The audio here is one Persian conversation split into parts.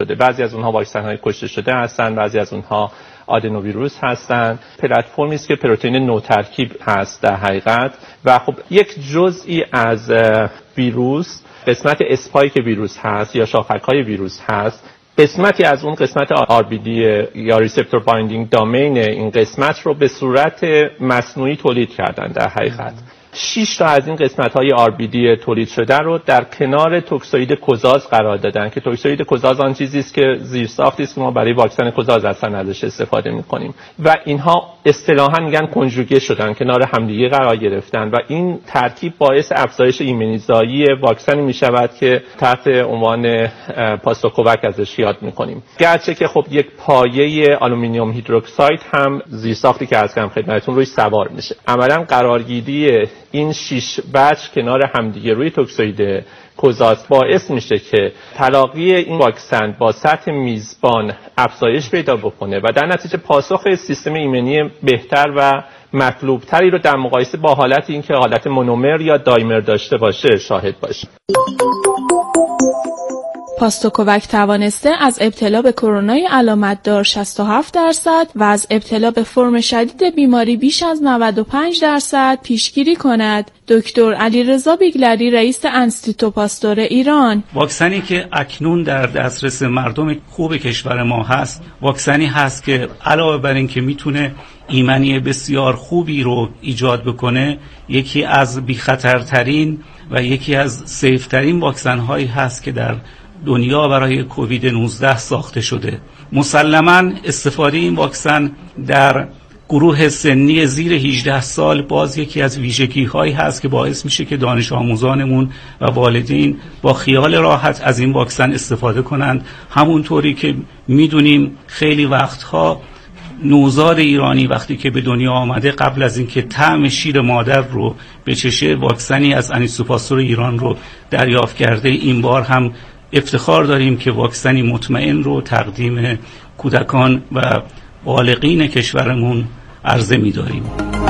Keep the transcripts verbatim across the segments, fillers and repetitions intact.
شده. بعضی از اونها واکسن‌های کشته شده هستن، بعضی از اونها آدنوویروس هستن. پلتفرمی است که پروتئین نوترکیب هست در حقیقت و خب یک جزئی از ویروس، قسمت اسپایک ویروس هست یا شاخک‌های ویروس هست. قسمتی از اون قسمت آر بی دی یا ریسپتور بایندینگ دامین این قسمت رو به صورت مصنوعی تولید کردن در حقیقت. شش تا از این قسمت‌های آر بی دی تولید شده رو در کنار توکسوئید کوزاز قرار دادن که توکسوئید کوزاز آن چیزی است که زیرساختی است که ما برای واکسن کوزاز اصلا ازش استفاده می‌کنیم و اینها اصطلاحاً میگن کنجوگه شدن، کنار همدیگه قرار گرفتن و این ترکیب باعث افزایش ایمنیزایی واکسنی می‌شود که تحت عنوان پاستوکووک ازش یاد می‌کنیم. گرچه که خب یک پایه آلومینیوم هیدروکساید هم زیرساختی که از کم خدمتتون روی سوار میشه. عملاً قرارگیری این شش بچ کنار همدیگه روی توکسوئید کوزاز باعث میشه که تلاقی این واکسن با سطح میزبان افزایش پیدا بکنه و در نتیجه پاسخ سیستم ایمنی بهتر و مطلوب تری رو در مقایسه با حالت اینکه حالت مونومر یا دایمر داشته باشه شاهد باشیم. پاستوکووک توانسته از ابتلا به کرونای علامت دار شصت و هفت درصد و از ابتلا به فرم شدید بیماری بیش از نود و پنج درصد پیشگیری کند. دکتر علیرضا بیگلری رئیس انستیتو پاستور ایران: واکسنی که اکنون در دسترس مردم خوب کشور ما هست، واکسنی هست که علاوه بر این که میتونه ایمنی بسیار خوبی رو ایجاد بکنه، یکی از بی‌خطرترین و یکی از سیفترین واکسن هایی هست که در دنیا برای کووید نوزده ساخته شده. مسلماً استفاده این واکسن در گروه سنی زیر هجده سال باز یکی از ویژگی هایی هست که باعث میشه که دانش آموزانمون و والدین با خیال راحت از این واکسن استفاده کنند. همونطوری که میدونیم خیلی وقتها نوزاد ایرانی وقتی که به دنیا آمده قبل از اینکه طعم شیر مادر رو بچشه واکسنی از انیستو پاستور ایران رو دریافت کرده. این بار هم افتخار داریم که واکسنی مطمئن رو تقدیم کودکان و بالغین کشورمون عرضه می‌داریم.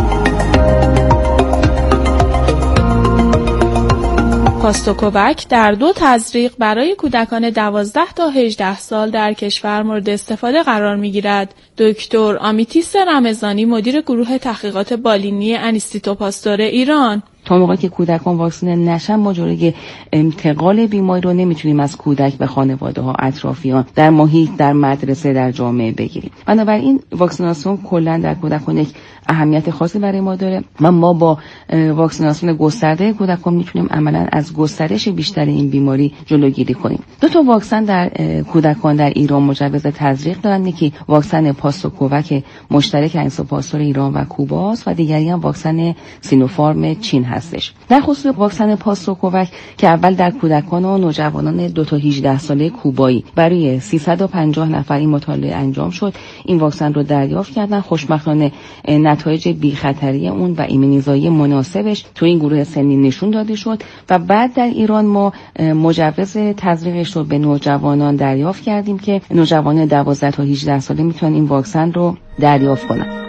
پاستوکووک در دو تزریق برای کودکان دوازده تا هجده سال در کشور مورد استفاده قرار می‌گیرد. دکتر آمیتیس رمضانی مدیر گروه تحقیقات بالینی انستیتو پاستور ایران: تا موقعی که کودکان واکسینه نشن ما جلوی انتقال بیماری رو نمیتونیم از کودک به خانواده ها، اطرافیان، در محیط، در مدرسه، در جامعه بگیریم. بنابراین واکسیناسیون کلا در کودکان یک اهمیت خاصی برای ما داره و ما با واکسیناسیون گسترده کودکان میتونیم عملا از گسترش بیشتر این بیماری جلوگیری کنیم. دو تا واکسن در کودکان در ایران مجوز تزریق دارن، یکی واکسن پاستوکووک مشترک انیستو پاستور ایران و کوباست و دیگری هم واکسن سینوفارم چین هستش. در خصوص واکسن پاستوکووک که اول در کودکان و نوجوانان دو تا هجده ساله کوبایی برای سیصد و پنجاه نفر این مطالعه انجام شد. این واکسن رو دریافت کردن. خوشبختانه نتایج بی‌خطری اون و ایمنیزایی مناسبش تو این گروه سنی نشون داده شد و بعد در ایران ما مجوز تزریقش رو به نوجوانان دریافت کردیم که نوجوانان دوازده تا هجده ساله میتونن این واکسن رو دریافت کنن.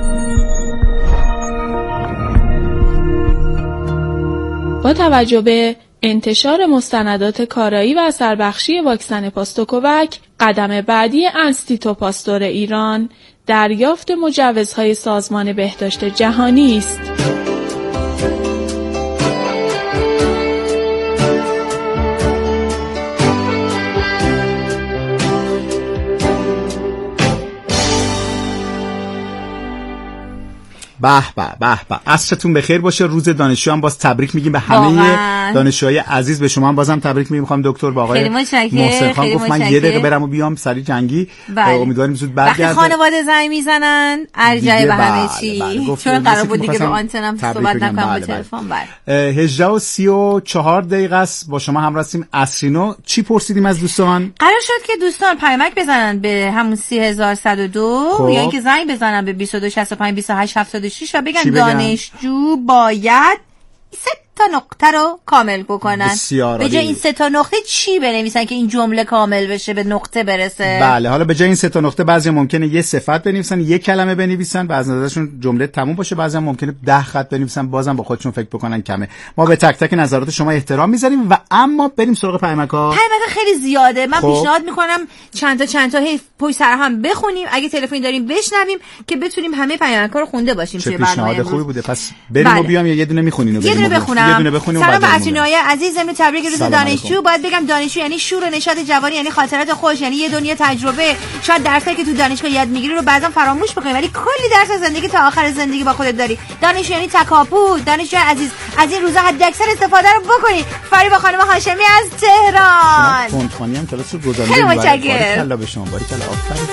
با توجه به انتشار مستندات کارایی و اثربخشی واکسن پاستوکووک، قدم بعدی انستیتو پاستور ایران دریافت مجوزهای سازمان بهداشت جهانی است. به به به به عصرتون بخیر باشه. روز دانشجو هم باز تبریک میگیم به همه دانشجوهای عزیز. به شما هم بازم تبریک میگیم. میخوام دکتر با آقای محسن خان گفت من یه دقیقه برم و بیام سری جنگی. امیدواریم زود برگرده. وقتی خانواده زنگ میزنن ارجع به همه چی، چون قرار بود دیگه به آنتنم صحبت نکنم با تلفن. بله هجده و سی و چهار دقیقه است با شما هم هستیم. عصرینو چی پرسیدیم از دوستان؟ قرار شد که دوستان پیامک بزنن به همون سی هزار و صد و دو یا اینکه زنگ بزنن به بیست و دو شصت و پنج بیست و هشت هفتاد و شش و بگن, بگن دانشجو باید تا نقطه رو کامل بکنن. به جای این سه تا نقطه چی بنویسن که این جمله کامل بشه، به نقطه برسه؟ بله، حالا به جای این سه تا نقطه بعضی ممکنه یه صفت بنویسن، یه کلمه بنویسن، بعضی نظرشون جمله تموم باشه، بعضی ممکنه ده خط بنویسن، بازم با خودشون فکر بکنن کمه. ما به تک تک نظرات شما احترام میذاریم و اما بریم سراغ پیامک‌ها. پیامک خیلی زیاده. من خب. پیشنهاد میکنم چند تا چند تا پشت سر هم بخونیم، اگه تلفنی داریم بشنویم که بتونیم همه پیامک‌ها رو خونده باشیم توی برنامه. پیشنهاد خوبی بوده. پس بریم بله. و بیام یه دونه میخونین و بریم. یه دونه بخونم. یه دونه بخونیم. سلام به اسرینوهای عزیز، امروز تبریک روز دانشجو. باید بگم دانشجو یعنی شور و نشاط جوانی، یعنی خاطرات خوش، یعنی یه دنیا تجربه. شاید درسی که تو دانشگاه یاد میگیری رو بعضا فراموش بکنی، ولی کلی درس زندگی تا آخر زندگی با خودت داری. دانشجو یعنی تکاپو. دانشجو عزیز، از این روزا حداکثر استفاده رو بکنید. فریبا خانم هاشمی از تهران. فونتخانی هم کلاس گذاشته. خیلی متشکرم. الله به شما بارک الله. آفرین.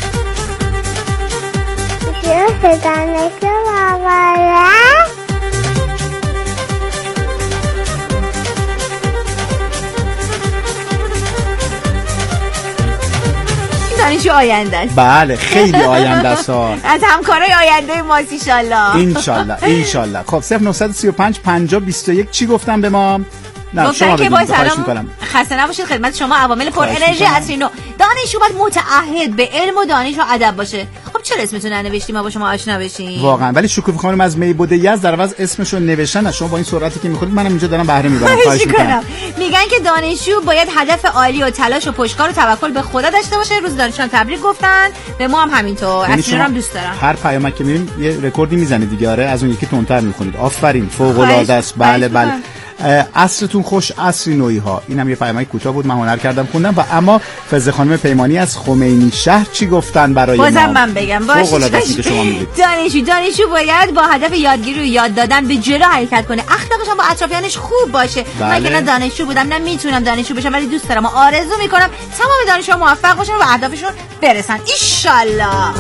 دانشجو آینده است. بله خیلی آینده است. از همکارای آینده ما ان شاء الله. ان شاء الله ان شاء الله. خب صفر نه سه پنج پنجاه بیست و یک چی گفتم به ما؟ نه شما که باید سلام خسته نباشید خدمت شما عوامل پر انرژی اسرینو. دانشجو باید متعهد به علم و دانش و ادب باشه. خب چرا اسمتون ننوشتیم ما با شما آشنا بشیم؟ واقعا ولی شکوفه خانم از میبوده یزد در عوض اسمشو نوشتن. شما با این سرعتی که میخورید منم اینجا دارم بهره میبرم. خواهش میکنم. میگن که دانشجو باید هدف عالی و تلاش و پشتکار و توکل به خدا داشته باشه. روز دانشجویان تبریک گفتن، به ما هم همینطور. اسرینو هم دوست دارم. هر پیامک که میبینیم یه رکوردی میزنه دیگه. آره از اون یکی تندتر میخونید. آفرین فوق العاده است. بله بله. عصرتون خوش اسرینویی ها. اینم یه پیامک کوتاه بود، من هنر کردم خوندم. و اما فضل خانم پیمانی از خمینی شهر چی گفتن برای ما؟ بازم من بگم باشه. شما میگید دانشجو دانشجو باید با هدف یادگیری و یاد دادن به جلو حرکت کنه. اخلاقش هم با اطرافیانش خوب باشه. بله. من که نه دانشجو بودم نه میتونم دانشجو بشم، ولی دوست دارم و آرزو میکنم تمام دانشجوها موفق باشن و به اهدافشون برسن ان شاء الله.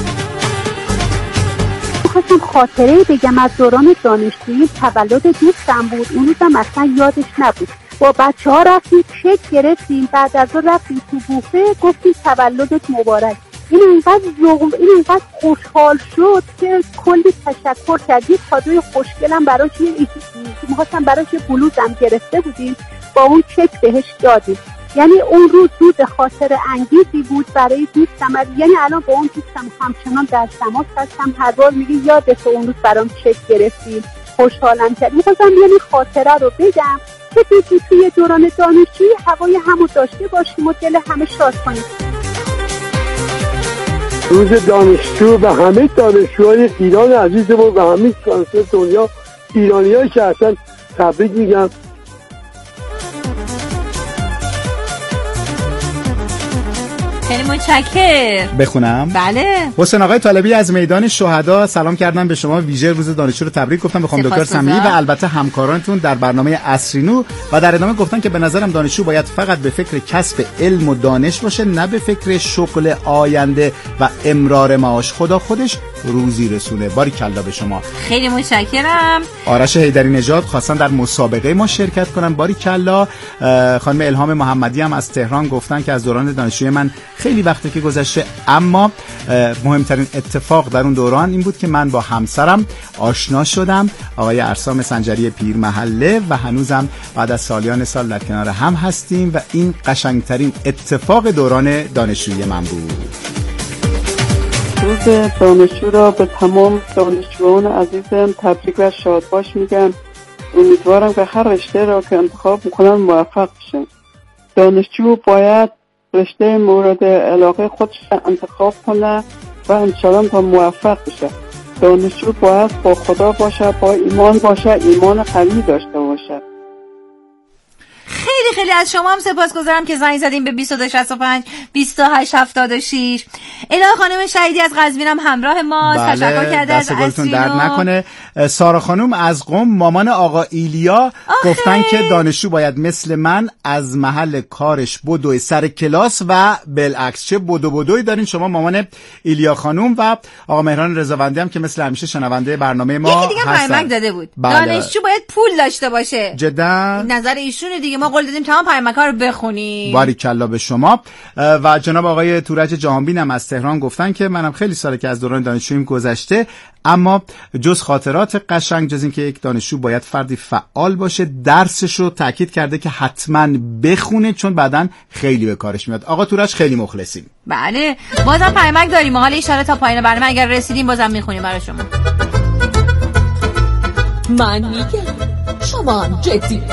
خواستم خاطره بگم از دوران دانشجویی. تولد دوستم بود، اون روزم اصلا یادش نبود. با بچه ها رفتیم کیک گرفتیم، بعد از اون رفتیم تو بوفه گفتیم تولدت مبارک. این اینقدر ذوق، این اینقدر خوشحال شد که کلی تشکر کرد. یه کادوی خوشگلم براش، یه می‌خواستم براش یه بلوزم گرفته بودیم، با اون کیک بهش دادیم. یعنی اون روز روز خاطر انگیزی بود برای دوستم. یعنی الان با اون دوستم همچنان در تماس هستم. هر بار میگه یادت اون روز برام چک گرفتی، خوشحالم کرد. می‌خواستم یعنی خاطره رو بگم که تو توی دوران دانشجویی هوای همو داشته باشیم و دل همه شاد کنیم. روز دانشجو به همه دانشجوهای ایران عزیزمون و همه سراسر دنیا ایرانیایی که هستن تبریک میگم. خیلی متشکرم. بخونم؟ بله. حسین آقای طالبی از میدان شهدا سلام کردن به شما، ویژه روز دانشجو رو تبریک گفتم. بخوام دکتر سمیعی و البته همکارانتون در برنامه اسرینو و در ادامه گفتن که به نظرم دانشجو باید فقط به فکر کسب علم و دانش باشه، نه به فکر شغل آینده و امرار معاش. خدا خودش روزی رسونه. باریکلا به شما. خیلی متشکرم. آرش حیدری نژاد خواستن در مسابقه ما شرکت کنن. باریکلا. خانم الهام محمدی هم از تهران گفتن که از دوران دانشجویی من خیلی وقته که گذشته، اما مهمترین اتفاق در اون دوران این بود که من با همسرم آشنا شدم، آقای ارسام سنجری پیرمحله، و هنوزم بعد از سالیان سال در کنار هم هستیم و این قشنگترین اتفاق دوران دانشجویی من بود. روز دانشجو را به تمام دانشجویان عزیزم تبریک و شادباش میگم. امیدوارم که هر رشته را که انتخاب میکنن موفق بشن. دانشجو باید رشته مورد علاقه خودش انتخاب کنه و انشاءالله تا موفق بشه. دانشجو باید با خدا باشه، با ایمان باشه، ایمان قوی داشته باشه. خیلی خیلی از شما هم سپاسگزارم که زنگ زدیم به بیست و دو شصت و پنج بیست و هشت هفتاد و شش. الهه خانم شهیدی از قزوین هم همراه ما. بله، تشکر کرده از دستگلتون درد نکنه. سارا خانم از قم مامان آقا ایلیا آخی. گفتن که دانشجو باید مثل من از محل کارش بدوی سر کلاس و بالعکس. چه بدو بدوی دارین شما مامان ایلیا خانم. و آقا مهران رضاوندی هم که مثل همیشه شنونده برنامه ما یکی دیگه پیامک داده بود. بله. دانشجو باید پول داشته باشه. جدا نظر ایشونه دیگه. ما قول دادیم تمام پیامک‌ها رو بخونیم. باریکلا به شما. و جناب آقای تورج جهانبین هم از تهران گفتن که منم خیلی ساله که از دوران دانشجوییم گذشته، اما جز خاطرات نکات قشنگ جز این که یک دانشجو باید فردی فعال باشه، درسش رو تاکید کرده که حتما بخونه چون بعداً خیلی به کارش میاد. آقا تورش خیلی مخلصیم. بله بازم پیامک داریم، حالا اشاره تا پایین برنامه اگر رسیدیم بازم میخونیم برای شما. من میگم شما جدی.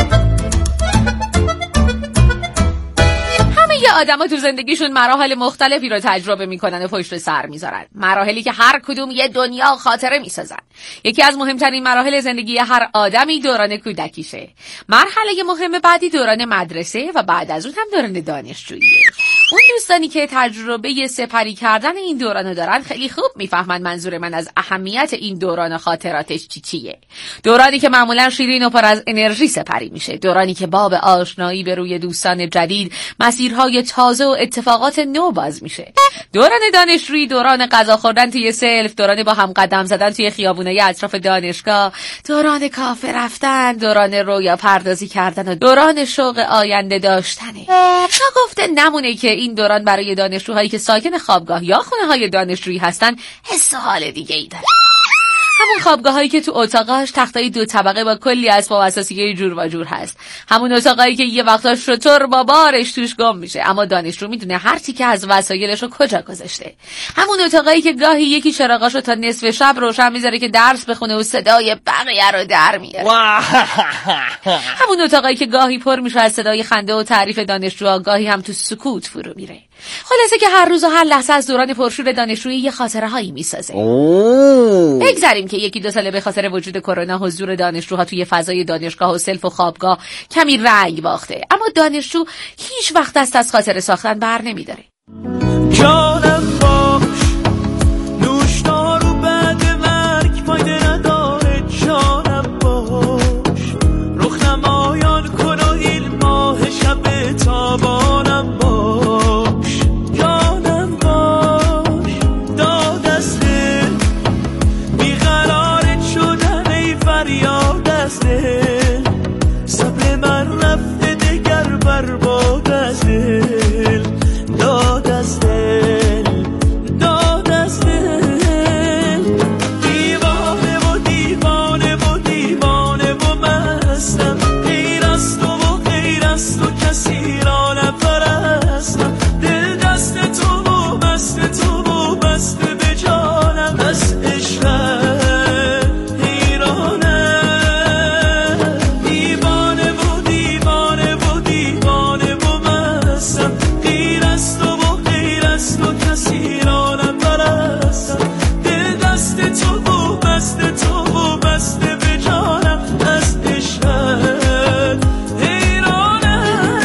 یه آدم ها تو زندگیشون مراحل مختلفی رو تجربه میکنن و پشت سر میذارن، مراحلی که هر کدوم یه دنیا خاطره میسازن. یکی از مهمترین مراحل زندگی هر آدمی دوران کودکیشه. مرحله مهم بعدی دوران مدرسه و بعد از اون هم دوران دانشجوییه. اون دوستانی که تجربه سپری کردن این دورانو دارن خیلی خوب میفهمن منظور من از اهمیت این دوران خاطراتش چی چیه. دورانی که معمولا شیرین و پر از انرژی سپری میشه، دورانی که باب آشنایی به روی دوستان جدید، مسیرهای تازه و اتفاقات نو باز میشه. دوران دانشجویی دوران غذا خوردن توی سلف، دوران با هم قدم زدن توی خیابونای اطراف دانشگاه، دوران کافه رفتن، دوران رویا پردازی کردن و دوران شوق آینده داشتنه. نگفته نمونه که این دوران برای دانشجوهایی که ساکن خوابگاه یا خونه های دانشجویی هستن حس و حال دیگه ای داره. همون خوابگاهایی که تو اتاقاش تختای دو طبقه با کلی اسباب اساسیه جور و جور هست، همون اتاقایی که یه وقتا شتر با بارش توش گم میشه اما دانشجو میدونه هر تیکه از وسایلش رو کجا گذاشته، همون اتاقایی که گاهی یکی چراغاشو تا نصف شب روشن میذاره که درس بخونه و صدای بقیه رو در میاره، همون اتاقایی که گاهی پر میشه از صدای خنده و تعریف دانشجوها، گاهی هم تو سکوت فرو میره. خلاصه که هر روز و هر لحظه از دوران پرشور دانشجویی یه خاطره هایی میسازه. بگذاریم که یکی دو ساله به خاطر وجود کرونا حضور دانشجوها توی فضای دانشگاه و سلف و خوابگاه کمی رنگ باخته، اما دانشجو هیچ وقت دست از خاطره ساختن بر نمیداره. جانم باش نوشدار و بعد مرگ فایده نداره، جانم باش رخ نمایان کن و این ماه شب تابانم باش، جانم باش داد از دل بیقرارت شدن ای فریاد از دل، صبر من رفته دگر برباد از دل، داد از دل داد از دل، دیوانه و دیوانه و دیوانه و مستم، غیر از تو و غیر از تو کسی را نپرستم، دل دست تو و بست تو و بست به جانم، از عشقت حیرانم، دیوانه و دیوانه و دیوانه و مستم، غیر از تو و غیر از تو کسی را نپرستم، دل دست تو و بست تو و بست به جانم، از عشقت حیرانم.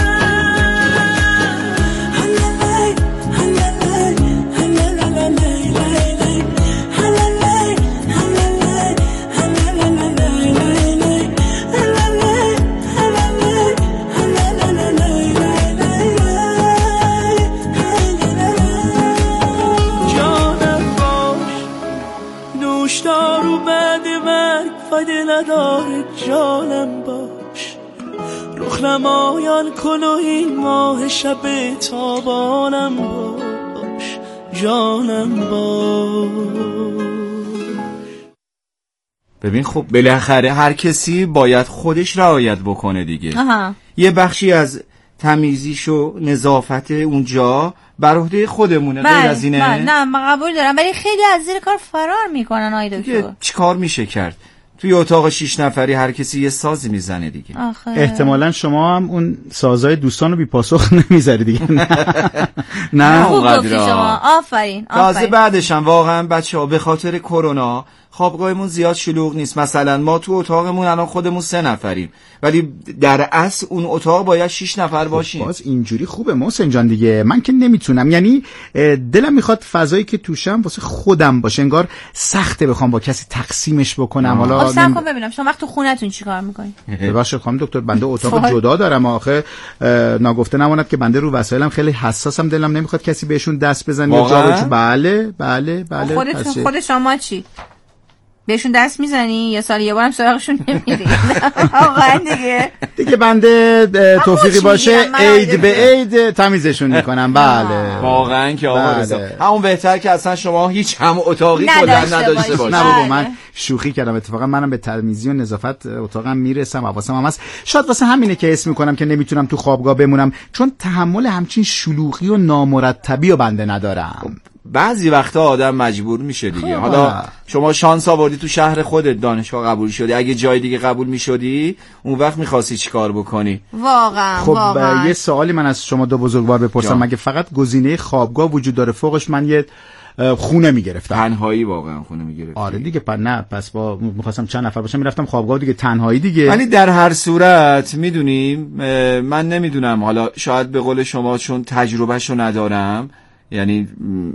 جانم باش نوشدار و بعد مرگ فایده نداره، جانم باش رخ نمایان کن و این ماه شب تابانم باش، جانم باش. ببین خب بالاخره هر کسی باید خودش رعایت بکنه دیگه. آها. یه بخشی از تمیزیش و نظافت اونجا بر عهده خودمونه، غیر از اینه. بله نه من قبول دارم، ولی خیلی از زیر کار فرار میکنن آی دکتر. چیکار میشه کرد؟ توی اتاق شیش نفری هر کسی یه سازی میزنه دیگه. آخه. احتمالاً شما هم اون سازهای دوستانو بی پاسخ نمیذاری دیگه. نه خوب گفتی شما. آفرین تازه بعدش هم واقعا بچه‌ها به خاطر کرونا خوابگاهمون زیاد شلوغ نیست. مثلا ما تو اتاقمون الان خودمون سه نفریم، ولی در اصل اون اتاق باید شش نفر باشیم. خب باز اینجوری خوبه محسن جان دیگه. من که نمیتونم، یعنی دلم میخواد فضایی که توشم واسه خودم باشه، انگار سخته بخوام با کسی تقسیمش بکنم. حالا اصلا کن ببینم شما وقت تو خونتون چیکار میکنید؟ ببخشید خانم دکتر، بنده اتاق جدا دارم. آخه ناگفته نماند که بنده رو وسایلم خیلی حساسم، دلم نمیخواد کسی بهشون دست بزنه یا جا بچ. بله بله بله. خودت خود شما چی؟ بهشون دست میزنی یا سال یه بارم سراغشون نمیری؟ واقعا دیگه دیگه بنده توفیقی باشه عید به عید تمیزشون میکنم. بله واقعا که آقا رضا همون بهتر که اصلا شما هیچ هم اتاقی کلا نداشته باشید. نه بابا من شوخی کردم، اتفاقا منم به تمیزی و نظافت اتاقم میرسم، حواسم هم هست. شاید واسه همینه که اسم میکنم که نمیتونم تو خوابگاه بمونم، چون تحمل همچین شلوغی و نامرتبی و بنده ندارم. بعضی وقتا آدم مجبور میشه دیگه. حالا شما شانس آوردی تو شهر خودت دانشگاه قبول شدی، اگه جای دیگه قبول میشدی اون وقت میخواستی چیکار بکنی؟ واقعا خب واقعا. یه سوالی من از شما دو بزرگوار بپرسم، مگه فقط گزینه خوابگاه وجود داره فوقش من یه خونه میگرفتم؟ تنهایی واقعا خونه میگرفتی؟ آره دیگه. پس نه پس با میخواستم چند نفر باشم میرفتم خوابگاه دیگه، تنهایی دیگه. ولی در هر صورت میدونیم، من نمیدونم، حالا شاید به قول شما چون تجربهشو ندارم، یعنی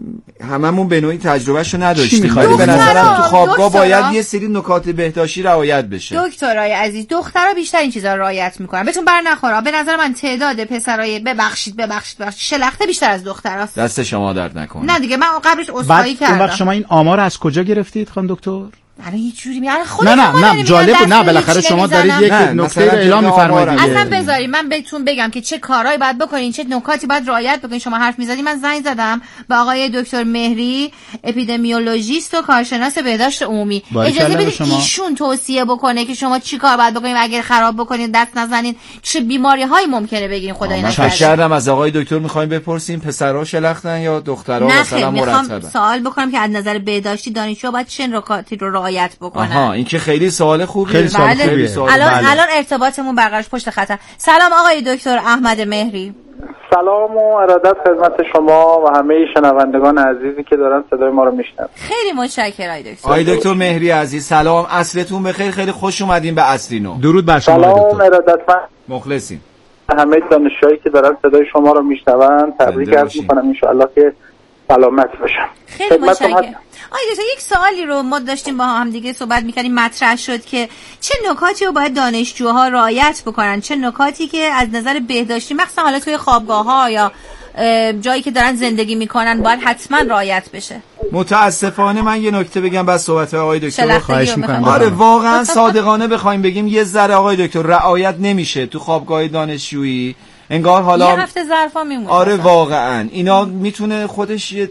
هممون به نوعی تجربهشو نداشتیم، ولی به نظرم تو خوابگاه باید یه سری نکات بهداشتی رعایت بشه. دکترای عزیز دخترها بیشتر این چیزا رو رعایت میکنن، بهتون بر نخوره. به نظر من تعداد پسرای ببخشید ببخشید ببخشید شلخته بیشتر از دختراست. دست شما درد نکنه. نه دیگه من قبلش عذرخواهی کردم. اون وقت شما این آمار از کجا گرفتید خانم دکتر؟ الان یه جوری میگن خودت. نه نه نه جالب بود. نه بالاخره شما دارید یک نکته اعلام می‌فرمایید. اصلا بذارید من بهتون بگم که چه کارهایی باید بکنین، چه نکاتی باید رعایت بکنین. شما حرف می‌زدید، من زنگ زدم به آقای دکتر مهری، اپیدمیولوژیست و کارشناس بهداشت عمومی. اجازه بدید ایشون توصیه بکنه که شما چی کار باید بکنید، اگر خراب بکنید دست نزنید چه بیماری‌هایی ممکنه بگیرین. خدای نکرده. شرم از آقای دکتر می‌خوایم بپرسیم پسرها شلختن یا دخترها مثلا مرتبن؟ سوال بکنم که از نظر بهداشتی دانشجو باید چه نکاتی رو رعایت بکنن. این که خیلی سوال خوبیه. خیلی سوال بله. خوبیه. الان بله. الان ارتباطمون برقرار پشت خط. سلام آقای دکتر احمد مهری. سلام و ارادت خدمت شما و همه شنوندگان عزیزی که دارن صدای ما رو میشنون. خیلی متشکرم آقای دکتر. آقای دکتر مهری عزیز سلام، عصرتون بخیر، خیلی خوش اومدین به عصرینو. درود بر شما. سلام ارادتمند، مخلصیم. همه دانشجویی که دارن صدای شما رو میشنون تبریک عرض میکنم، ان شاء الله که سلامت باشم. خیلی متشکرم. آقای دکتر یک سوالی رو ما داشتیم با هم دیگه صحبت می‌کردیم، مطرح شد که چه نکاتی رو باید دانشجوها رعایت بکنن، چه نکاتی که از نظر بهداشتی مخصوصا حالا توی خوابگاه‌ها یا جایی که دارن زندگی میکنن باید حتما رعایت بشه. متاسفانه من یه نکته بگم بعد صحبت آقای دکتر رو خواهش می‌کنم. آره واقعا صادقانه بخوایم بگیم یه ذره آقای دکتر رعایت نمیشه تو خوابگاه دانشجویی. انگار حالا یه هفته ظرفا میمونه. آره واقعا اینا میتونه خودش یه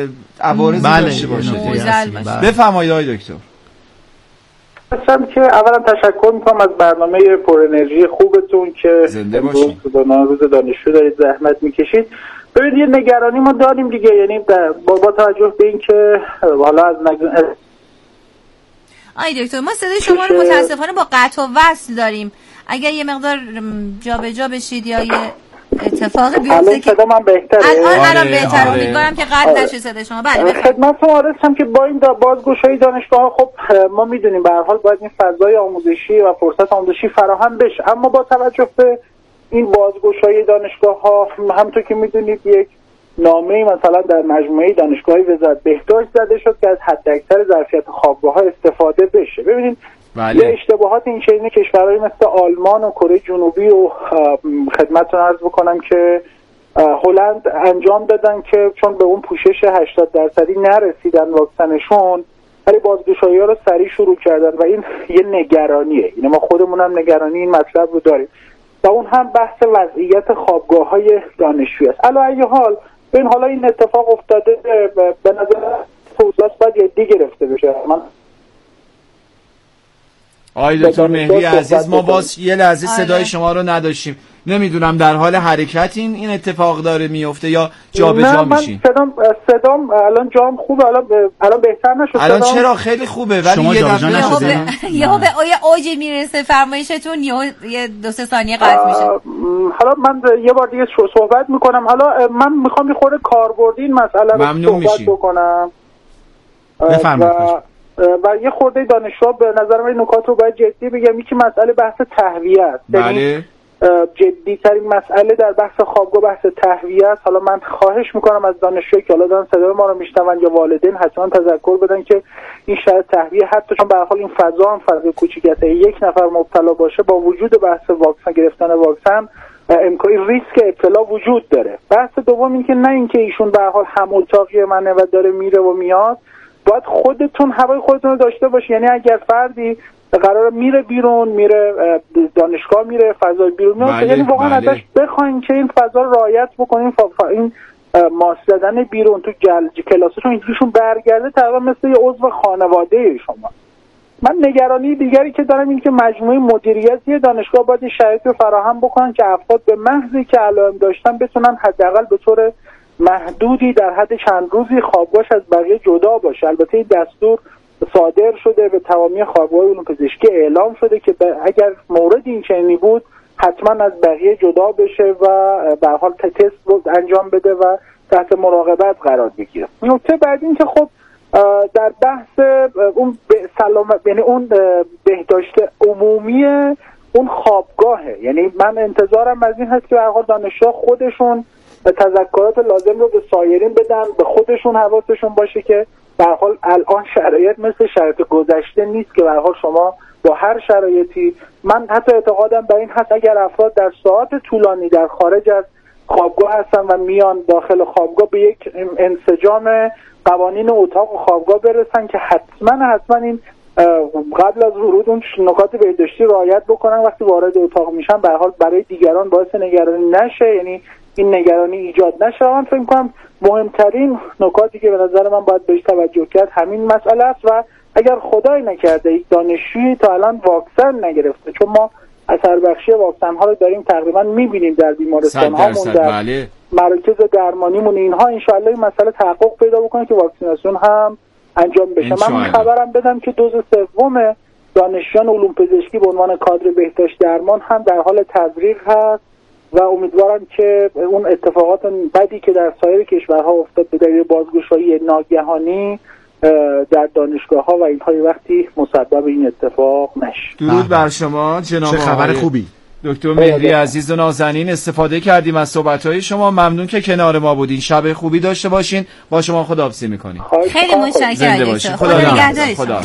عوارضی بله داشته باشه. بله. بفرمایید آقای دکتر. خواستم که اولا تشکر میکنم از برنامه پر انرژی خوبتون که زنده باشید. روز دانشجو دارید زحمت میکشید. ببینید یه نگرانی ما داریم دیگه، یعنی با, با توجه به این که حالا از نگ... آی دکتر ما صدای شما رو متاسفانه با قطع و وصل داریم، اگر یه مقدار جابجا بشید یا یه اتفاق بیفته که صدا من بهتره. الان الان بهتره. امیدوارم که قطع نشه صدای شما. بله بفرمایید. خدمتتون عرض کنم که با این بازگشایی دانشگاه‌ها خب ما میدونیم به هر حال باید این فضای آموزشی و فرصت آموزشی فراهم بشه، اما با توجه به این بازگشایی دانشگاه‌ها همونطور که میدونید یک نامه‌ای مثلا در مجموعه دانشگاهی وزارت بهداشت زده شد که از حداکثر ظرفیت خوابگاه‌ها استفاده بشه. ببینید بله. یه اشتباهات این چنین کشورهای مثل آلمان و کره جنوبی و خدمتتون عرض بکنم که هلند انجام دادن که چون به اون پوشش هشتاد درصدی نرسیدن واکسنشون، ولی بازگشایی‌ها رو سریع شروع کردن و این یه نگرانیه. یعنی ما خودمون هم نگرانی این مطلب رو داریم و اون هم بحث وضعیت خوابگاه‌های دانشجویی است. علی ای حال ببین حالا این اتفاق افتاده، به نظر توضیحات باید جدی گرفته بشه. من آقای دکتر مهری عزیز ما باز یه لحظه صدای شما رو نداشتیم، نمیدونم در حال حرکت این این اتفاق داره میفته یا جابجا میشین؟ صدام صدام الان جام خوبه، الان الان بهتر نشد الان چرا خیلی خوبه ولی یه دفعه یهو به اوج میرسه فرمایشتون یه دو سه ثانیه قطع میشه. حالا من یه بار دیگه صحبت میکنم. حالا من میخوام یه خورده کاربردی این مسئله رو صحبت بکنم. بفرمایید. و یه خورده دانشجو به نظر من نکات رو باید جدی بگم. یکی مسئله بحث تهویه است. بله. جدی ترین مسئله در بحث خوابگاه بحث تهویه است. حالا من خواهش میکنم از دانشجویی که حالا دارن صدای ما رو میشنون یا والدین حتما تذکر بدن که این شرط تهویه حتی چون به هر حال این فضا هم فضا کوچیکه، یک نفر مبتلا باشه با وجود بحث واکسن گرفتن واکسن امکان ریسک ابتلا وجود داره. بحث دوم این که نه اینکه ایشون به هر حال هم اتاقی منه و داره میره و میاد، باید خودتون هوای خودتون رو داشته باشید. یعنی اگر فردی قرار میره بیرون، میره دانشگاه، میره فضای بیرون، بله، یعنی واقعا بله. ازش بخواین که این فضا رو رعایت بکنین، این ماسک زدن بیرون تو جل کلاسشون اینجوریشون برگرده تقریبا مثل یه عضو خانواده شما. من نگرانی دیگری که دارم این که مجموعه مدیریتی دانشگاه باید شرایطی فراهم بکنن که افراد به محضی که علائم داشتن بتونن حداقل به طور محدودی در حد چند روزی خوابگاهش از بقیه جدا باشه. البته این دستور صادر شده، به تمامی خوابگاه علوم پزشکی اعلام شده که اگر مورد این چنینی بود حتما از بقیه جدا بشه و به هر حال تست رو انجام بده و تحت مراقبت قرار بگیره. نکته بعد این که خب در بحث اون سلامت، یعنی اون بهداشت عمومی اون خوابگاهه، یعنی من انتظارم از این هست که به هر حال دانشجوها خودشون تذکرات لازم رو به سایرین بدن، به خودشون حواسشون باشه که به هر حال الان شرایط مثل شرایط گذشته نیست که به هر حال شما با هر شرایطی، من حتی اعتقادم به این هست اگر افراد در ساعات طولانی در خارج از خوابگاه هستن و میان داخل خوابگاه به یک انسجام قوانین اتاق و خوابگاه برسن که حتما حتما این قبل از ورود اون نکات بهداشتی رعایت بکنن، وقتی وارد اتاق میشن به هر حال برای دیگران باعث نگرانی نشه، یعنی این نگرانی ایجاد نشه. من فکر می‌کنم مهمترین نکاتی که به نظر من باید بهش توجه کرد همین مسئله است و اگر خدای نکرده یک دانشجویی تا الان واکسن نگرفته، چون ما اثر بخشی واکسن ها رو داریم تقریبا می‌بینیم در بیمارستان هامون، در بله. مراکز درمانیمون، اینها ان شاء الله این مسئله تحقق پیدا بکنه که واکسیناسیون هم انجام بشه. من این خبرم بدم که دوز سوم دانشجویان علوم پزشکی به عنوان کادر بهداشت درمان هم در حال تزریق هست و امیدوارم که اون اتفاقات بدی که در سایر کشورها افتاد به دلیل بازگشایی ناگهانی در دانشگاه ها و اینها وقتی مسبب این اتفاق نشه. درود بر شما جناب. چه خبر خوبی. دکتر مهری عزیز و نازنین، استفاده کردیم از صحبت‌های شما. ممنون که کنار ما بودین. شب خوبی داشته باشین. با شما خداحافظی می‌کنیم. خیلی متشکرم. خدا نگهدار. خدا.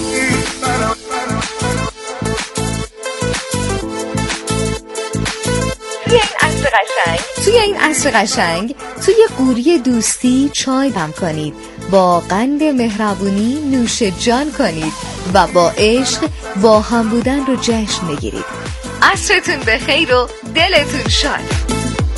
توی این عصر قشنگ توی این عصر قشنگ توی قوری دوستی چای دم کنید، با قند مهربونی نوش جان کنید و با عشق با هم بودن رو جشن بگیرید. عصرتون بخیر و دلتون شاد.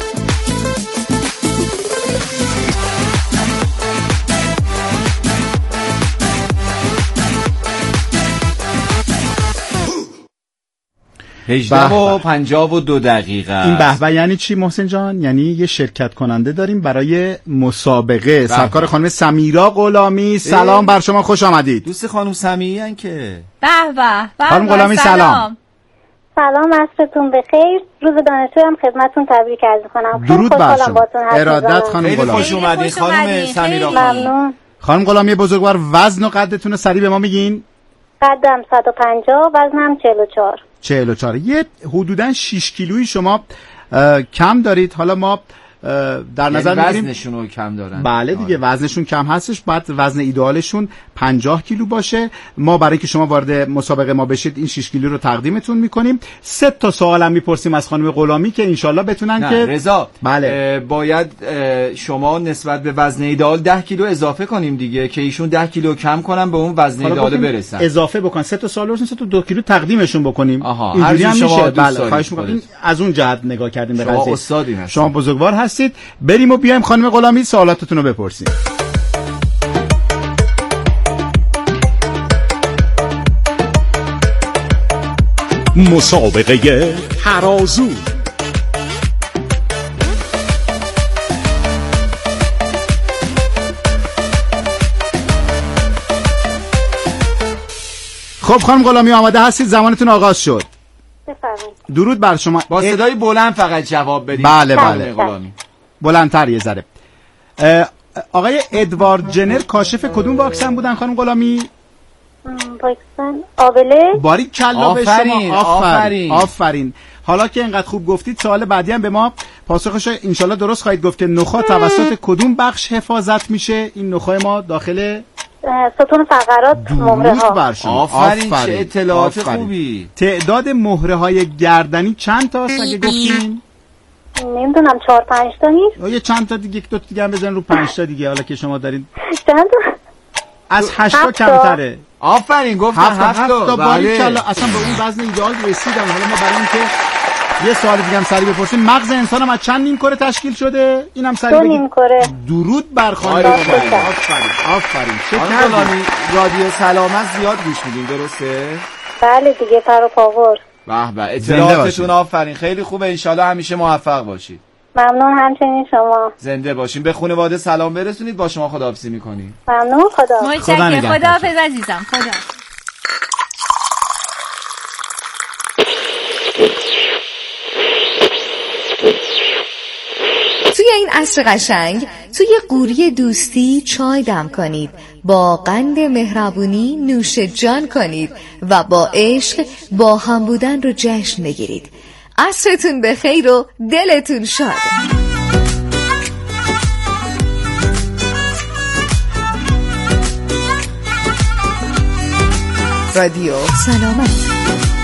هجده و پنجاه و دو دقیقه. این بهبه یعنی چی محسن جان؟ یعنی یه شرکت کننده داریم برای مسابقه. سرکار خانم سمیرا غلامی، سلام بر شما، خوش آمدید. دوست خانم سمیرا ان که به به. خانم غلامی سلام. سلام، عصرتون بخیر. روز دانشجو هم خدمتتون تبریک عرض کنم. درود بر شما. ارادت خانم غلامی. خوش اومدید خانم سمیرا. ممنون. خانم غلامی بزرگوار، وزن و قدتون رو سریع به ما میگین؟ قدم صد و پنجاه، وزنم چهل و چهار. چهل و چهار. یه حدوداً شش کیلویی شما کم دارید. حالا ما در نظر می‌گیریم وزنشون رو کم دارن. بله دیگه وزنشون کم هستش، بعد وزن ایدئالشون پنجاه کیلو باشه. ما برای که شما وارد مسابقه ما بشید این شش کیلو رو تقدیمتون میکنیم. سه تا سوالم میپرسیم از خانم غلامی که انشالله بتونن که رضا بله باید شما نسبت به وزن ایدئال ده کیلو اضافه کنیم دیگه که ایشون ده کیلو کم کنن به اون وزن ایدئال برسن. اضافه بکن سه تا سوال رو سه تا دو کیلو تقدیمشون بکنیم. اینجوری هم میشه. بله خواهش می‌کنم. از اون جهت نگاه کردیم به قضیه. شما استادی هستید. شما بزرگوار هستید. بریم و بیایم خانم غلامی سوالاتتون رو بپرسیم. مسابقه ترازو. خب خانم غلامی آماده هستید؟ زمانتون آغاز شد. بفرمایید. درود بر شما. با صدای بلند فقط جواب بدید. بله بله. بلندتر یه ذره. آقای ادوارد جنر کاشف کدوم واکسن بودن خانم غلامی؟ واکسن آبله. باری کلا به شما. آفرین آفرین. حالا که اینقدر خوب گفتید سوال بعدی هم به ما پاسخش انشالله درست خواهید گفت که نخاع توسط کدوم بخش حفاظت میشه؟ این نخاع ما داخل ستون فقرات مهره ها. آفرین چه اطلاعات خوبی. تعداد مهره های گردنی چند تا است اگه گفتین؟ نمیدونم چهار پنج تا نیست. یه چند تا دیگه، یک دو تا دیگه هم بزن رو پنج تا دیگه. حالا که شما دارین چند تا؟ از هشتا کمتره. آفرین گفتن هفتا هفتا باریکلا. بله. اصلا به اون وزن ایدئال رسیدم. حالا ما برای اینکه یه سوال دیگه هم سریع بپرسیم، مغز انسان هم از چند نیم کره تشکیل شده؟ اینم سریع بگید. دو نیم کره. درود بر خانم. آفرین آفرین. چه کردی؟ رادیو سلامت زیاد گوش میدین درسته؟ بله دیگه، پر و پاور. به به، اطلاعاتتون آفرین، خیلی خوبه. ان شاءالله همیشه موفق باشید. ممنون، همچنین شما. زنده باشین. به خانواده سلام برسونید. با شما خداحافظی میکنیم. ممنون. خدا متشکرم. خداحافظ عزیزم. خدا. توی این عصر قشنگ توی قوری دوستی چای دم کنید، با قند مهربونی نوش جان کنید و با عشق با هم بودن رو جشن بگیرید. عصرتون بخیر و دلتون شاد. رادیو سلامت.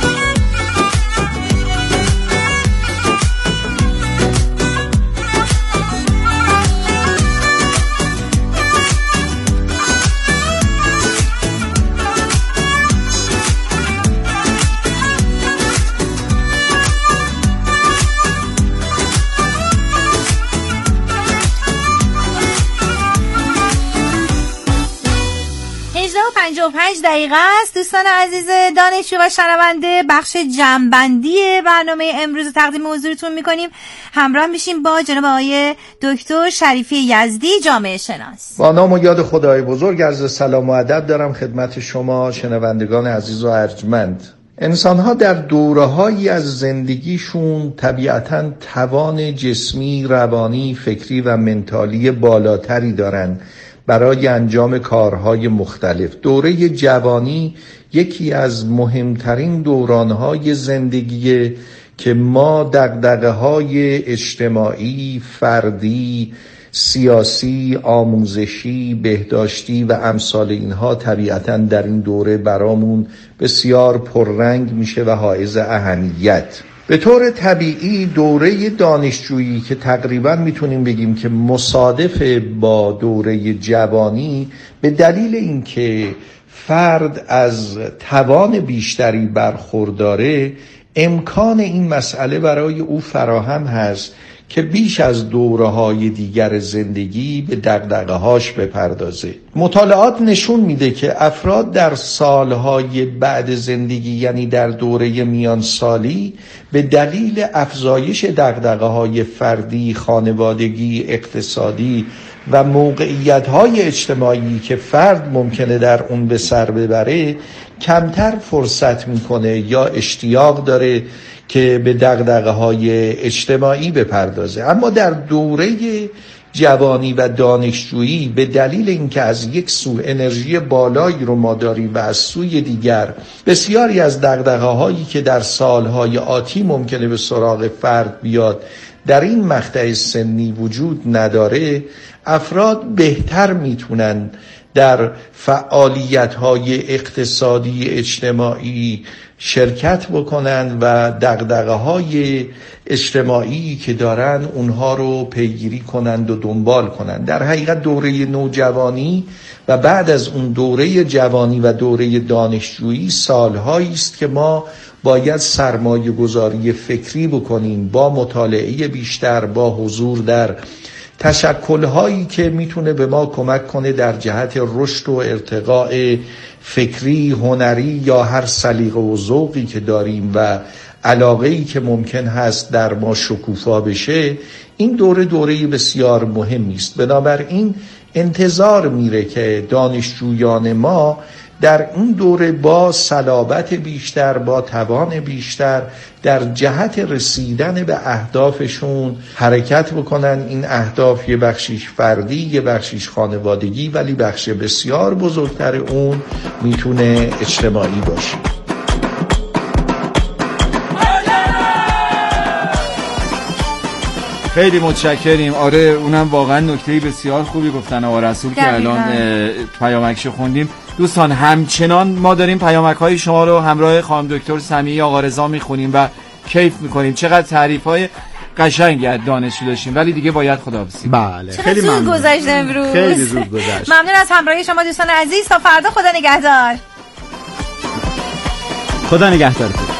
پنجاه و پنج دقیقه است. دوستان عزیز دانشجو و شنونده، بخش جمع‌بندی برنامه امروز تقدیم حضورتون میکنیم. همراه میشیم با جناب آقای دکتر شریفی یزدی، جامعه شناس. با نام و یاد خدای بزرگ عرض سلام و ادب دارم خدمت شما شنوندگان عزیز و ارجمند. انسان‌ها در دوره‌هایی از زندگیشون طبیعتاً توان جسمی، روانی، فکری و منتالی بالاتری دارن برای انجام کارهای مختلف. دوره جوانی یکی از مهمترین دورانهای زندگیه که ما دغدغه‌های اجتماعی، فردی، سیاسی، آموزشی، بهداشتی و امثال اینها طبیعتاً در این دوره برامون بسیار پررنگ میشه و حائز اهمیت. به طور طبیعی دوره دانشجویی که تقریبا میتونیم بگیم که مصادف با دوره جوانی، به دلیل اینکه فرد از توان بیشتری برخورداره، امکان این مسئله برای او فراهم هست که بیش از دوره‌های دیگر زندگی به دغدغه‌هاش بپردازه. مطالعات نشون میده که افراد در سالهای بعد زندگی، یعنی در دوره میان سالی، به دلیل افزایش دغدغه‌های فردی، خانوادگی، اقتصادی و موقعیت‌های اجتماعی که فرد ممکنه در اون به سر ببره، کمتر فرصت میکنه یا اشتیاق داره که به دغدغه‌های اجتماعی بپردازه. اما در دوره جوانی و دانشجویی به دلیل اینکه از یک سو انرژی بالایی رو ما داریم و از سوی دیگر بسیاری از دغدغه‌هایی که در سالهای آتی ممکنه به سراغ فرد بیاد در این مقطع سنی وجود نداره، افراد بهتر میتونن در فعالیت‌های اقتصادی اجتماعی شرکت بکنن و دغدغه‌های اجتماعی که دارن اونها رو پیگیری کنند و دنبال کنند. در حقیقت دوره نوجوانی و بعد از اون دوره جوانی و دوره دانشجویی سالهایی است که ما باید سرمایه گذاری فکری بکنیم، با مطالعه بیشتر، با حضور در تشکل‌هایی که میتونه به ما کمک کنه در جهت رشد و ارتقاء فکری، هنری یا هر سلیقه و ذوقی که داریم و علاقه‌ای که ممکن هست در ما شکوفا بشه. این دوره دوره بسیار مهمی است. بنابراین انتظار میره که دانشجویان ما در این دوره با صلابت بیشتر، با توان بیشتر در جهت رسیدن به اهدافشون حرکت بکنن. این اهداف یه بخشیش فردی، یه بخشیش خانوادگی، ولی بخش بسیار بزرگتر اون میتونه اجتماعی باشه. خیلی متشکریم. آره اونم واقعا نکته بسیار خوبی گفتن آقا رسول که الان پیامکشو خوندیم. دوستان همچنان ما داریم پیامک های شما رو همراه خانم دکتر سمیعی آقا رضا میخونیم و کیف میکنیم. چقدر تعریف های قشنگی از دانشجو داشتیم ولی دیگه باید خداحافظی. بله خیلی ممنون. زود گذشت امروز. خیلی زود گذشت. ممنون از همراهی شما دوستان عزیز. تا فردا خدا نگهدار. خدا نگهدارتون.